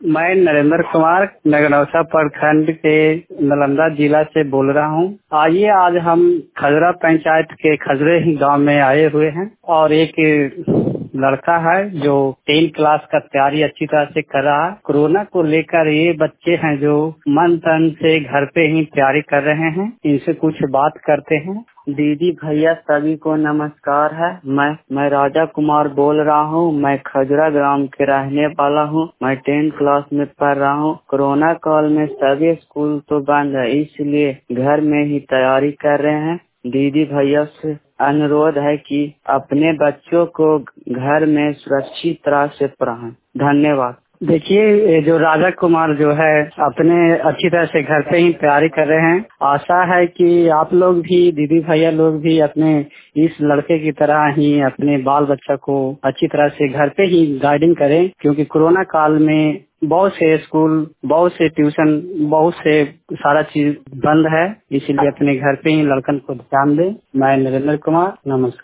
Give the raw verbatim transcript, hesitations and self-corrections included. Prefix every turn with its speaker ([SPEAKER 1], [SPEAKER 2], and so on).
[SPEAKER 1] मैं नरेंद्र कुमार नगरौसा प्रखंड के नालंदा जिला से बोल रहा हूँ। आइए आज हम खजरा पंचायत के खजरे ही गांव में आए हुए हैं और एक लड़का है जो टेन क्लास का तैयारी अच्छी तरह से कर रहा है। कोरोना को लेकर ये बच्चे हैं जो मन तन से घर पे ही तैयारी कर रहे हैं। इनसे कुछ बात करते हैं।
[SPEAKER 2] दीदी भैया सभी को नमस्कार है। मैं मैं राजा कुमार बोल रहा हूँ। मैं खजरा ग्राम के रहने वाला हूँ। मैं टेंथ क्लास में पढ़ रहा हूँ। कोरोना काल में सभी स्कूल तो बंद है, इसलिए घर में ही तैयारी कर रहे हैं। दीदी भैया से अनुरोध है कि अपने बच्चों को घर में सुरक्षित तरह से पढ़ाएं। धन्यवाद।
[SPEAKER 1] देखिए, जो राजा कुमार जो है अपने अच्छी तरह से घर पे ही तैयारी कर रहे हैं। आशा है कि आप लोग भी, दीदी भैया लोग भी अपने इस लड़के की तरह ही अपने बाल बच्चा को अच्छी तरह से घर पे ही गाइडिंग करें, क्योंकि कोरोना काल में बहुत से स्कूल, बहुत से ट्यूशन, बहुत से सारा चीज बंद है। इसीलिए अपने घर पे ही लड़कन को ध्यान दें। मैं नरेंद्र कुमार, नमस्कार।